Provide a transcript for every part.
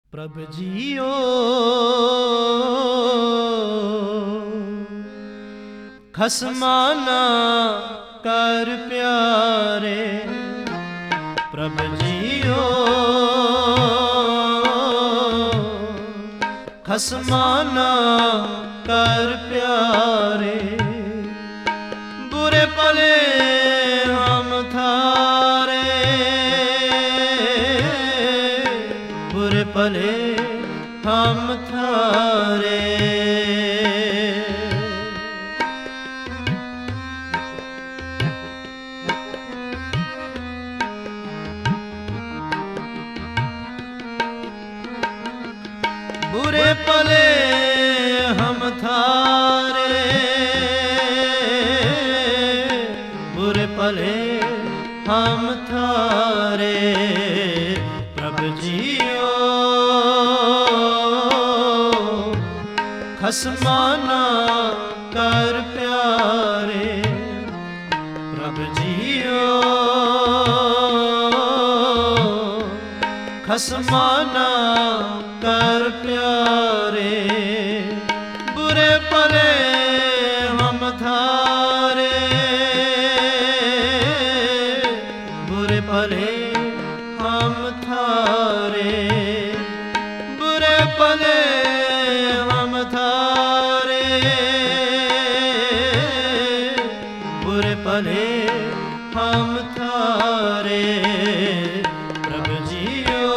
प्रभु जियो खसमाना कर प्यारे। प्रभु जियो खसमाना कर प्यारे। बुरे पले हम थारे, बुरे पले हम थारे। बुरे पले हम थारे, बुरे पले हम थारे। प्रभु जियो खसमाना कर प्यारे। प्रभु जियो खसमाना कर प्यारे। बुरे पले हम थारे, बुरे पले हम थारे। बुरे पले हम थारे, बुरे पले हम थारे। प्रभु जियो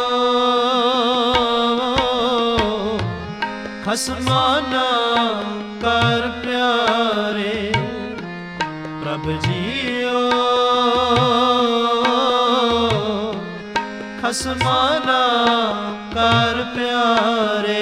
खसमाना कर प्यारे। प्रभु जियो खसमाना कर प्यारे।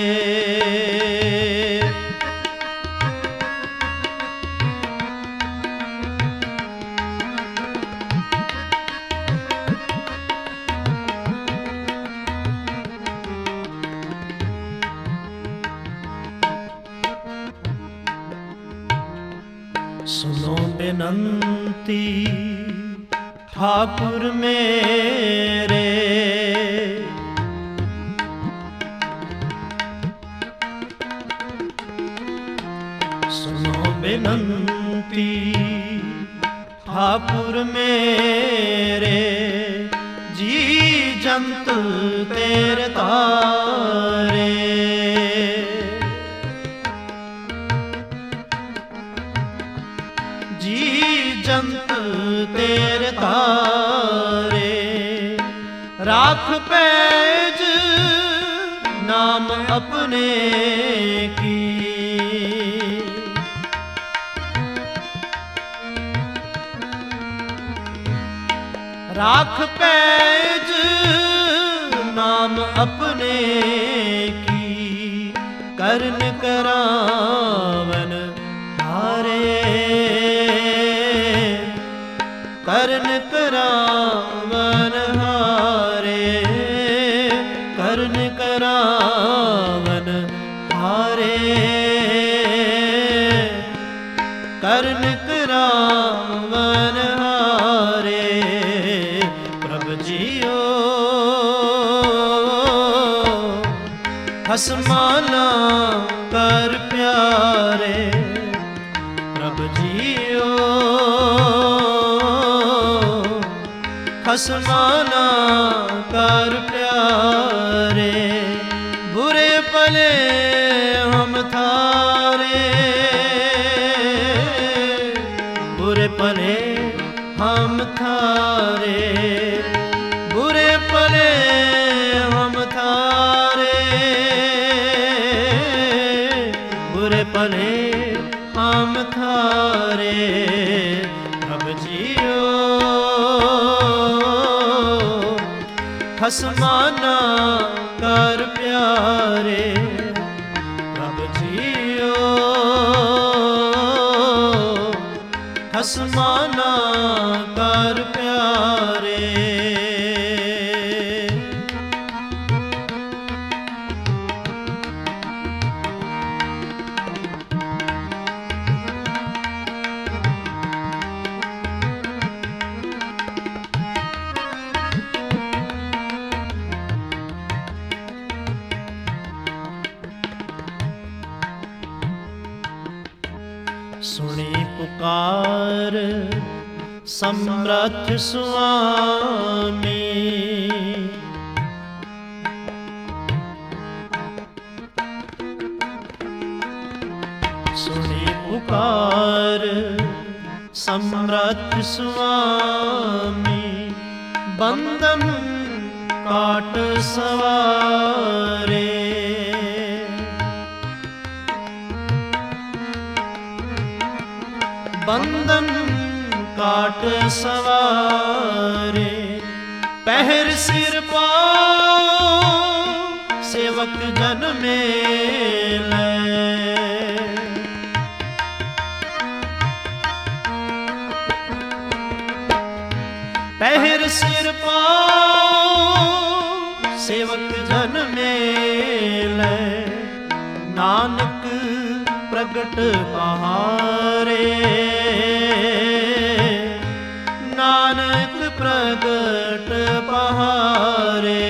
सुनो बेनंती ठाकुर मेरे, सुनो बेनंती ठाकुर मेरे। जी जंत तेरे तारे, जी जंत तेरे तारे। राख पैज नाम अपने की, राख पैज नाम अपने की। करन करावन हारे, करन करावन हारे। करन करावन हारे, करन करावन हारे। प्रभु जियो खसमाना कर प्यारे। प्रभु जियो खसमाना कर प्यारे। बुरे पले हम थारे, बुरे पले हम थारे। बुरे पले हम थारे, बुरे पले हम थारे। प्रभु जियो खसमाना कर प्यारे। प्रभु जियो खसमाना कर प्यारे। ਸੁਣੀ ਪੁਕਾਰ ਸਮਰੱਥ ਸੁਆਮੀ। ਸੁਣੀ ਪੁਕਾਰ ਸਮਰੱਥ ਸੁਆਮੀ, ਬੰਧਨ ਕਾਟ ਸਵਾਰੇ। ਬੰਧਨ ਕਾਟ ਸਵਾਰੇ, ਪਹਿਰ ਸਿਰ ਪਾਉ ਸੇਵਕ ਜਨ ਮੇਲੇ। ਪਹਿਰ ਸਿਰ ਪਾਉ ਸੇਵਕ ਜਨ ਮੇਲੇ, ਨਾਨਕ ਪ੍ਰਗਟ ਪਹਾਰੇ। ਨਾਨਕ ਪ੍ਰਗਟ ਪਹਾਰੇ,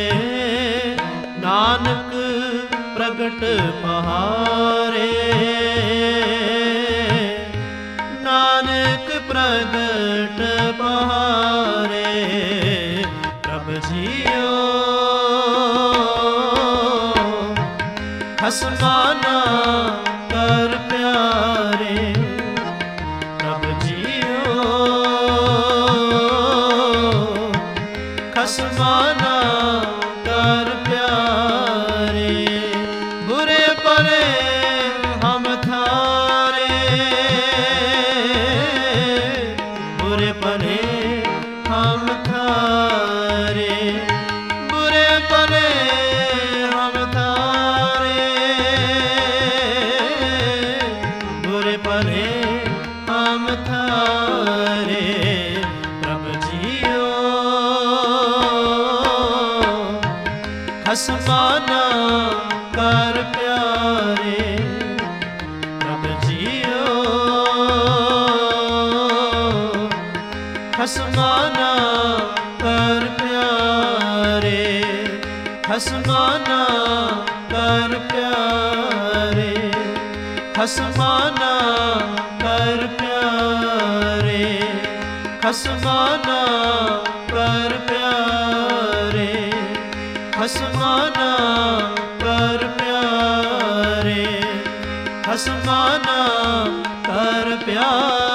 ਨਾਨਕ ਪ੍ਰਗਟ ਪਹਾਰੇ, ਨਾਨਕ ਪ੍ਰਗਟ ਪਹਾਰੇ। ਪ੍ਰਭ ਜੀਓ ਖਸਮਾਨਾ ਕਰ ਪਿਆਰੇ। ਪ੍ਰਭ ਜੀਓ ਖਸਮਾਨਾ ਕਰ ਪਿਆਰੇ। ਬੁਰੇ ਭਲੇ ਹਮ ਥਾਰੇ, ਬੁਰੇ ਭਲੇ ਹਮ ਥਾਰੇ, ਬੁਰੇ ਭਲੇ ਹਮ ਥਾਰੇ, ਬੁਰੇ ਭਲੇ ਹਮ ਥਾਰੇ। ਪ੍ਰਭ ਜੀਓ ਖਸਮਾਨਾ ਕਰ ਪਿਆਰੇ। ਪ੍ਰਭ ਜੀਓ ਖਸਮਾਨਾ ਕਰ ਪਿਆਰੇ, ਖਸਮਾਨਾ ਕਰ ਪਿਆਰੇ, ਖਸਮਾਨਾ ਕਰ ਪਿਆਰੇ, ਖਸਮਾਨਾ ਕਰ ਪਿਆਰੇ, ਖਸਮਾਨਾ ਕਰ ਪਿਆਰੇ, ਖਸਮਾਨਾ ਕਰ ਪਿਆਰੇ।